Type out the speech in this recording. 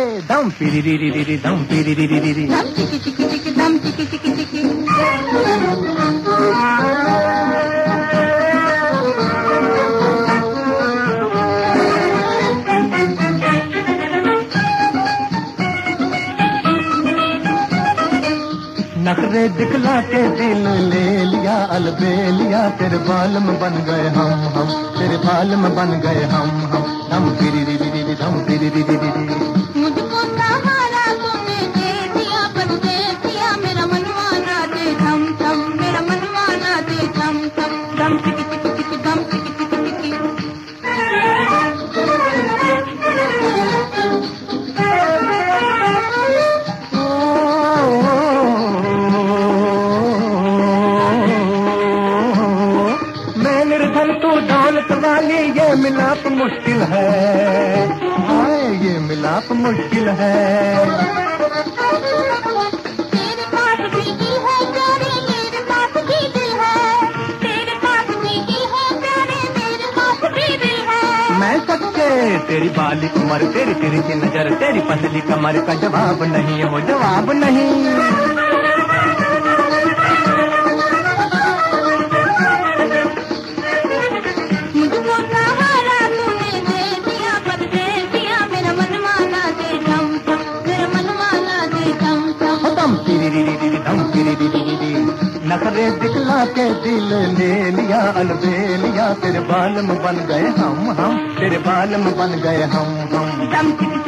दम पिरी री री री री दम पिरी री री री री दम चिकी चिकी चिकी दम चिकी चिकी चिकी। नखरे दिखला के दिल ले लिया अलबेलिया, तेरे बाल में बन गए हम तेरे बाल में बन गए हम दम पिरी री री री दम पिरी री री री। मुझको सहारा तूने दे दिया, बस दे दिया मेरा मनवाना दे थम थम, मेरा मनवाना दे थम थम, दम चिकी चिकी चिकी दम चिकी चिकी चिकी। मैं निर्धन तू दौलत वाली, ये मिलाप मुश्किल है, हाय ये मिलाप मुश्किल है। तेरे पास भी दिल है प्यारे, मेरे पास भी दिल है, तेरे पास भी दिल है प्यारे, मेरे पास भी दिल है। मैं सच्चे तेरी बाली उम्र, तेरी तिरछी नजर, तेरी पतली कमर का जवाब नहीं हो, जवाब नहीं। मुझको सहारा तूने दे दिया, बस दे दिया मेरा मनवाना दे थम थम, मेरा मनवाना दे थम थम। दम पिरी री री री दम पिरी री री री। नखरे दिखला के दिल ले लिया अलबेलिया, तेरे बाल में बन गए हम तेरे बाल में बन गए हम दम चिकी